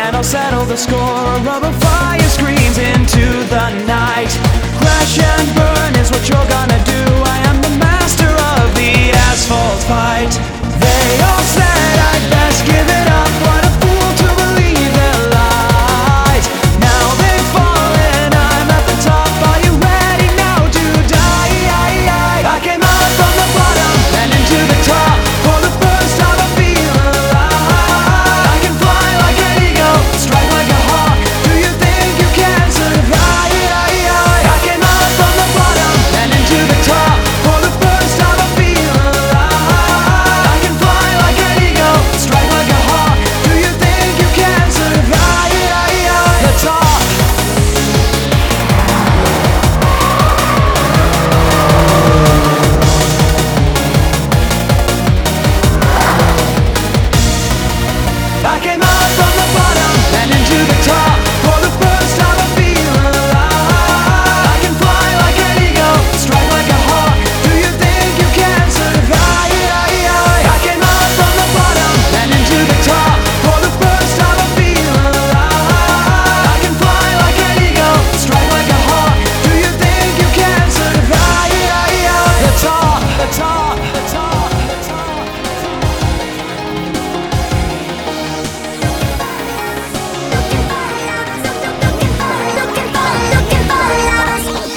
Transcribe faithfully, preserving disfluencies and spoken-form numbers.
and I'll settle the score. Rubber fire screams into the night. Crash and burn is what you're gonna do. I am the master of the asphalt fight. They all say